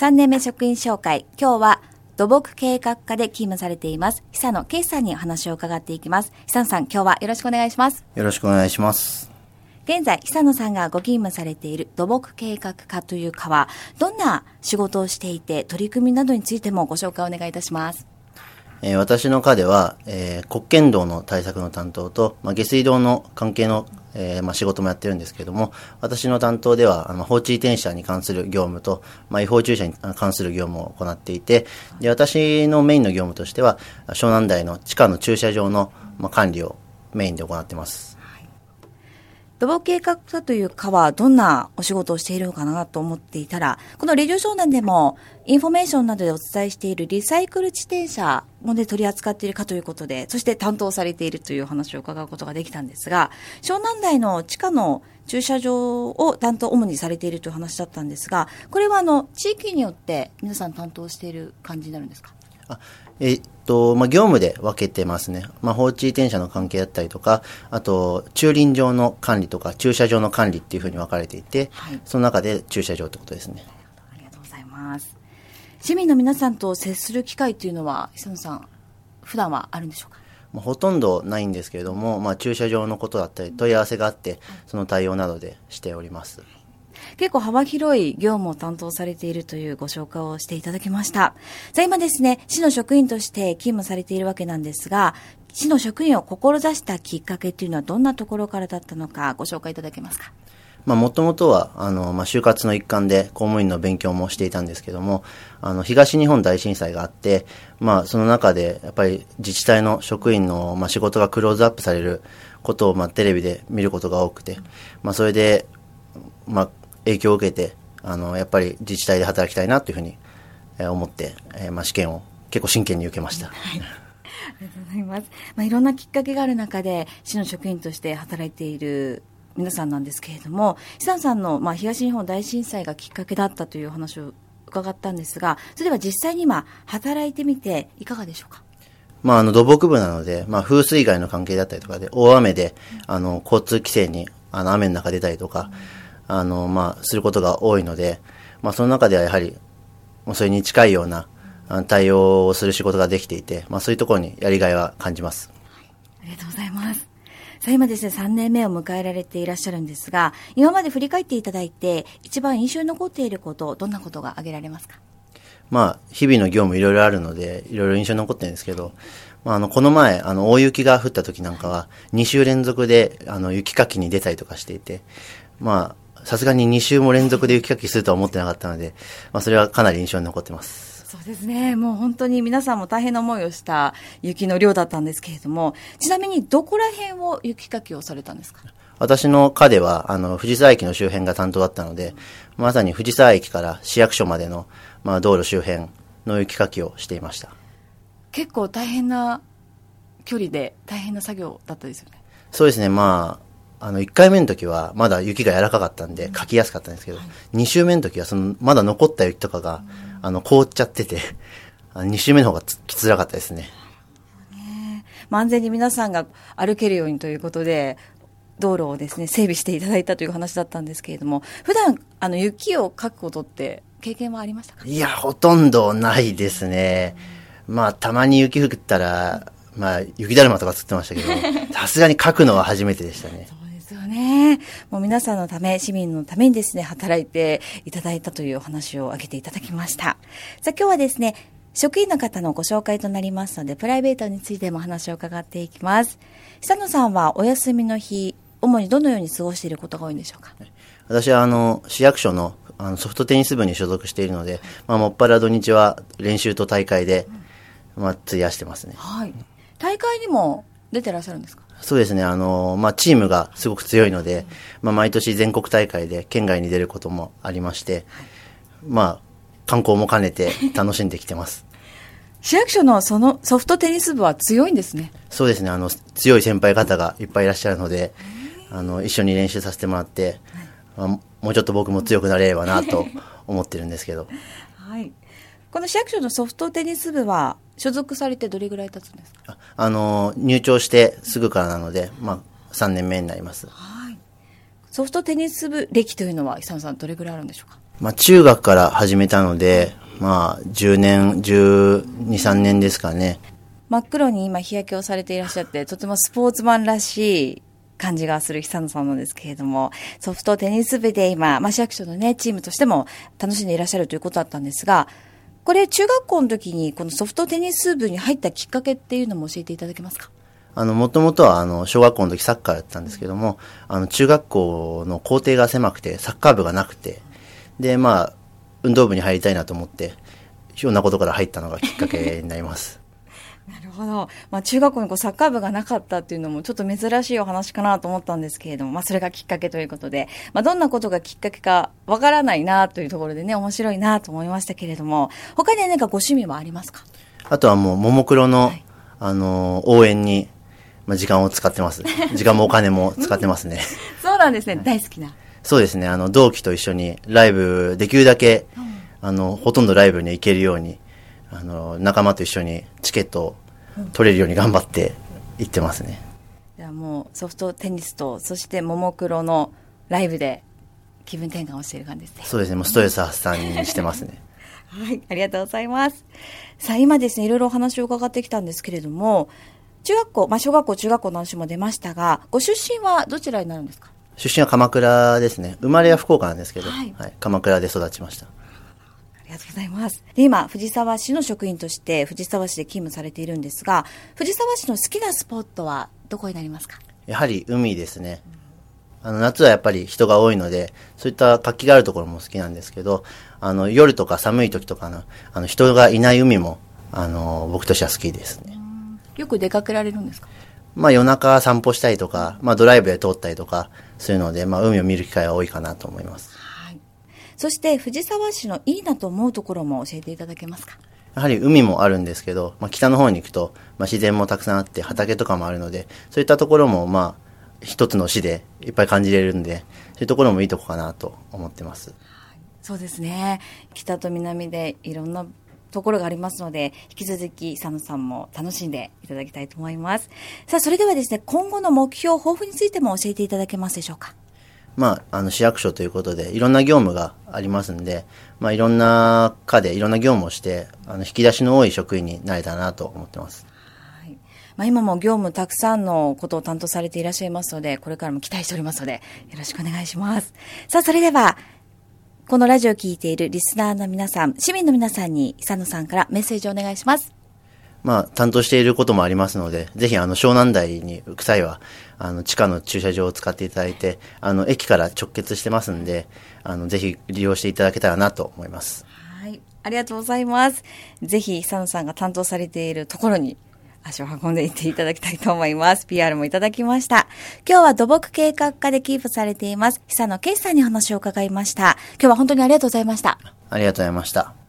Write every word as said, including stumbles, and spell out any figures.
さんねんめ職員紹介。今日は土木計画課で勤務されています久野圭さんにお話を伺っていきます。久野さん、今日はよろしくお願いします。 よろしくお願いします。 現在久野さんがご勤務されている土木計画課という課はどんな仕事をしていて、取り組みなどについてもご紹介お願いいたします。 えー、私の課では、えー、国県道の対策の担当と、まあ、下水道の関係の、えーまあ、仕事もやってるんですけれども、私の担当ではあの放置移転車に関する業務と、まあ、違法駐車に関する業務を行っていて、で私のメインの業務としては湘南台の地下の駐車場の、まあ、管理をメインで行っています。 土木計画課という課はどんなお仕事をしているのかなと思っていたら、このレディオ湘南でもインフォメーションなどでお伝えしているリサイクル自転車もで取り扱っているかということで、そして担当されているという話を伺うことができたんですが、湘南台の地下の駐車場を担当主にされているという話だったんですが、これはあの地域によって皆さん担当している感じになるんですか？ あえっとまあ、業務で分けてますね。まあ、放置移転車の関係だったりとか、あと駐輪場の管理とか駐車場の管理っていうふうに分かれていて、はい、その中で駐車場ってことですね。 ありがとうございます。市民の皆さんと接する機会というのは久野さん普段はあるんでしょうか？ まあ、ほとんどないんですけれども、まあ、駐車場のことだったり問い合わせがあってその対応などでしております。 結構幅広い業務を担当されているというご紹介をしていただきました。さあ今ですね、市の職員として勤務されているわけなんですが、市の職員を志したきっかけというのはどんなところからだったのかご紹介いただけますか？ まあ、もともとは、あの、まあ、就活の一環で公務員の勉強もしていたんですけども、あの、東日本大震災があって、まあ、その中で、やっぱり自治体の職員の、まあ、仕事がクローズアップされることを、まあ、テレビで見ることが多くて、まあ、それで、まあ、影響を受けて、あの、やっぱり自治体で働きたいなというふうに思って、えー、まあ、試験を結構真剣に受けました。はい。 ありがとうございます。まあ、いろんなきっかけがある中で、市の職員として働いている皆さんなんですけれども、久野さんの、まあ、東日本大震災がきっかけだったという話を伺ったんですが、それでは実際に今働いてみていかがでしょうか？ まあ、あの土木部なので、まあ、風水害の関係だったりとかで大雨で、あの交通規制にあの雨の中出たりとか、うん、あのまあすることが多いので、まあ、その中ではやはりそれに近いような対応をする仕事ができていて、まあ、そういうところにやりがいは感じます。 はい、ありがとうございます。さあ今ですね、さんねんめを迎えられていらっしゃるんですが、今まで振り返っていただいて一番印象に残っていること、どんなことが挙げられますか？ まあ、日々の業務いろいろあるのでいろいろ印象に残ってるんですけど、まあ、あのこの前あの大雪が降った時なんかはに週連続であの雪かきに出たりとかしていて、まあさすがにに週も連続で雪かきするとは思ってなかったので、まあ、それはかなり印象に残ってます。 そうですね。もう本当に皆さんも大変な思いをした雪の量だったんですけれども、ちなみにどこら辺を雪かきをされたんですか？ 私の課ではあの藤沢駅の周辺が担当だったので、まさに藤沢駅から市役所までの、まあ、道路周辺の雪かきをしていました。 結構大変な距離で大変な作業だったですよね。 そうですね。まあ、あのいっかいめの時はまだ雪が柔らかかったんでかきやすかったんですけど、はい、に週目の時はそのまだ残った雪とかが、うん、あの凍っちゃっててに週目の方がきつらかったですね。 ね、まあ、安全に皆さんが歩けるようにということで道路をですね整備していただいたという話だったんですけれども、普段あの雪をかくことって経験はありましたか？ いや、ほとんどないですね。まあたまに雪降ったら、まあ、雪だるまとか作ってましたけどさすがにかくのは初めてでしたね。 そうですよね。もう皆さんのため、市民のためにですね働いていただいたというお話を挙げていただきました。さあ今日はですね職員の方のご紹介となりますので、プライベートについても話を伺っていきます。久野さんはお休みの日、主にどのように過ごしていることが多いんでしょうか？ 私はあの市役所のあのソフトテニス部に所属しているので、まあ、もっぱら土日は練習と大会で、まあ、費やしてますね。 はい。大会にも出てらっしゃるんですか？ そうですね。あの、まあ、チームがすごく強いので、まあ、毎年全国大会で県外に出ることもありまして、はい、まあ、観光も兼ねて楽しんできてます。 市役所のそのソフトテニス部は強いんですね。 そうですね。あの、強い先輩方がいっぱいいらっしゃるので、あの、一緒に練習させてもらって、はい、まあ、もうちょっと僕も強くなれればなと思ってるんですけど。 はい。この市役所のソフトテニス部は所属されてどれぐらい経つんですか？ あ、あの、入庁してすぐからなので、まあ、さんねんめになります。 はい。ソフトテニス部歴というのは久野さんどれぐらいあるんでしょうか？ まあ、中学から始めたので、まあ、じゅうねん、じゅうに、さんねんですかね。 真っ黒に今日焼けをされていらっしゃって、とてもスポーツマンらしい感じがする久野さんなんですけれども、ソフトテニス部で今、まあ、市役所のね、チームとしても楽しんでいらっしゃるということだったんですが、これ中学校の時にこのソフトテニス部に入ったきっかけっていうのも教えていただけますか？ あの、もともとは、あの、小学校の時サッカーやってたんですけども、あの、中学校の校庭が狭くて、サッカー部がなくて、で、まあ、運動部に入りたいなと思って、ひょんなことから入ったのがきっかけになります。 なるほど。まあ、中学校にこうサッカー部がなかったっていうのもちょっと珍しいお話かなと思ったんですけれども、まあ、それがきっかけということで、まあ、どんなことがきっかけかわからないなというところでね、面白いなと思いましたけれども、他に何かご趣味はありますか？ あとはもう、ももクロの、 はい、 あの、応援に、まあ、時間を使ってます。時間もお金も使ってますね。 そうなんですね。大好きな。 そうですね。あの、同期と一緒にライブ、できるだけ、うん、あの、ほとんどライブに行けるように、あの、仲間と一緒にチケットを取れるように頑張って行ってますね。 じゃあもうソフトテニスと、そしてももクロのライブで気分転換をしている感じですね。 そうですね。もうストレス発散にしてますね。 はい。ありがとうございます。さあ、今ですね、いろいろお話を伺ってきたんですけれども、中学校、まあ、小学校、中学校の話も出ましたが、ご出身はどちらになるんですか？ 出身は鎌倉ですね。生まれは福岡なんですけど、 はいはい、鎌倉で育ちました。 ありがとうございます。で、今、藤沢市の職員として藤沢市で勤務されているんですが、藤沢市の好きなスポットはどこになりますか？ やはり海ですね。あの夏はやっぱり人が多いので、そういった活気があるところも好きなんですけど、あの夜とか寒い時とかの、あの人がいない海も、あの僕としては好きですね。 よく出かけられるんですか？ まあ夜中散歩したりとか、まあドライブで通ったりとか、そういうので、まあ海を見る機会が多いかなと思います。 はい。そして藤沢市のいいなと思うところも教えていただけますか？ やはり海もあるんですけど、まあ北の方に行くと、まあ自然もたくさんあって畑とかもあるので、そういったところもまあ一つの市でいっぱい感じれるんで、そういうところもいいとこかなと思ってます。はい、 そうですね。北と南でいろんなところがありますので、引き続き佐野さんも楽しんでいただきたいと思います。さあ、それではですね、今後の目標、抱負についても教えていただけますでしょうか？ まあ、あの市役所ということでいろんな業務がありますんで、まあいろんな課でいろんな業務をして、あの引き出しの多い職員になれたらなと思ってます。 はい。まあ今も業務たくさんのことを担当されていらっしゃいますので、これからも期待しておりますので、よろしくお願いします。さあ、それでは、このラジオを聞いているリスナーの皆さん、市民の皆さんに佐野さんからメッセージをお願いします。 まあ、担当していることもありますので、ぜひ、あの、湘南台に行く際は、あの、地下の駐車場を使っていただいて、あの、駅から直結してますんで、あの、ぜひ利用していただけたらなと思います。 はい。ありがとうございます。ぜひ、佐野さんが担当されているところに、足を運んでいっていただきたいと思います。ピーアール もいただきました。今日は土木計画課でキープされています、久野圭さんにお話を伺いました。今日は本当にありがとうございました。 ありがとうございました。